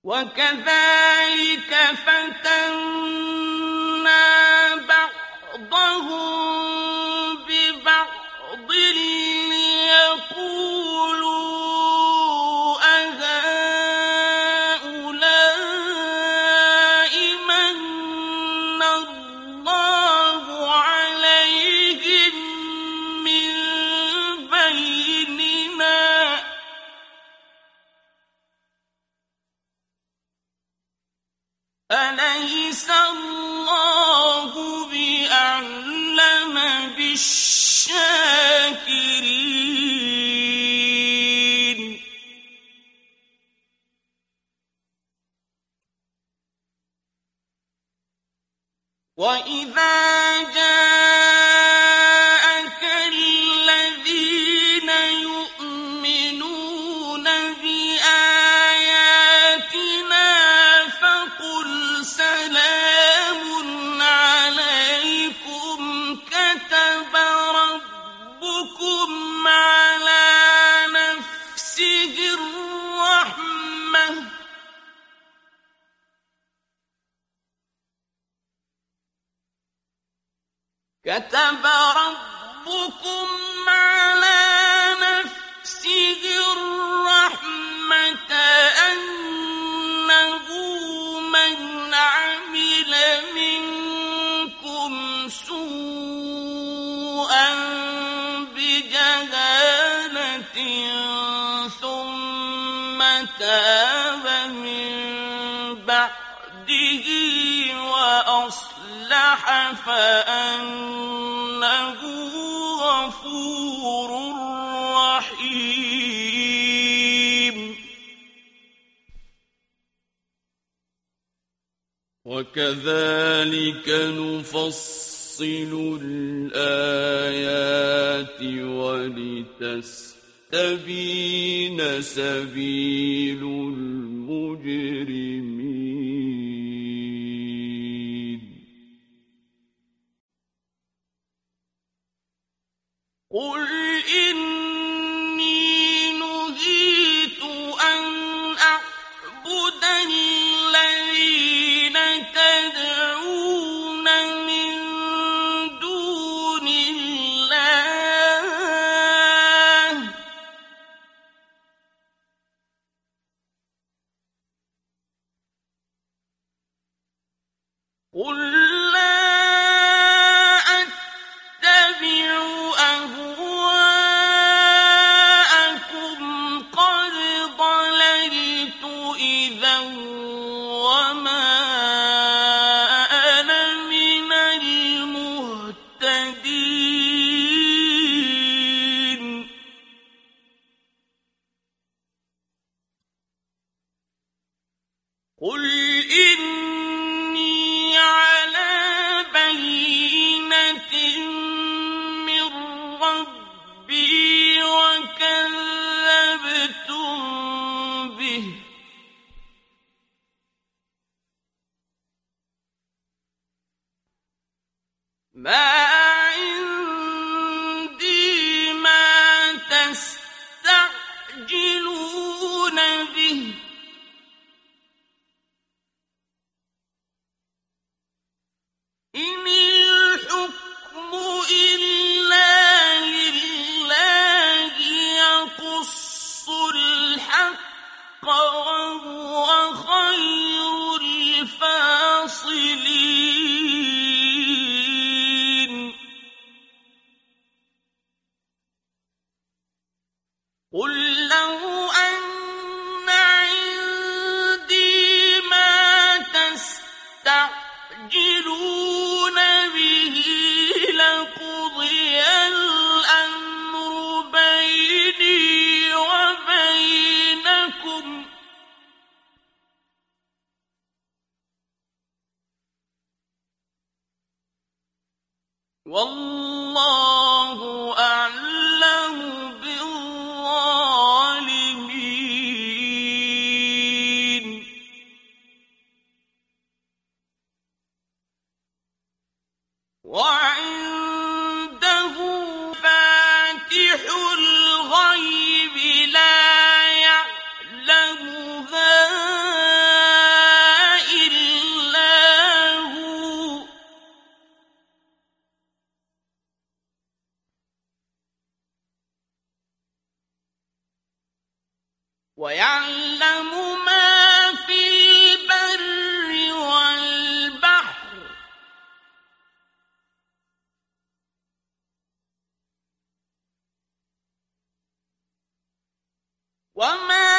وكذلك فتنا بعضهم ببعض ليقولوا أهؤلاء من الله عليهم من بيننا أليس الله بأعلم بالشاكرين وإذا جاءك الذين يؤمنون بآياتنا فقل سلام عليكم كتب ربكم على نفسه الرحمة كتب ربكم على نفسه الرحمة أنه من عمل منكم سوءا بجهالة ثم تاب من بعده وأصلح فأنه غفور رحيم وكذلك نفصل الآيات ولتستبين سبيل المجرمين قل إني نهيت أن أعبد الذين تدعون من دون الله قل لا أتبع أهواءكم قد ضللت إذا وما أنا من المهتدين قل إني على بينة من ربي وكذبتم به ما عندي ما تستعجلون به إن الحكم إلا لله يقص الحق وهو خير الفاصلين قل لو أن عندي ما تستعجلون به لقضي الأمر بيني وبينكم والله أعلم بالظالمين وعنده فاتح الغيب لا يعلمها ويعلم ما في البر والبحر وما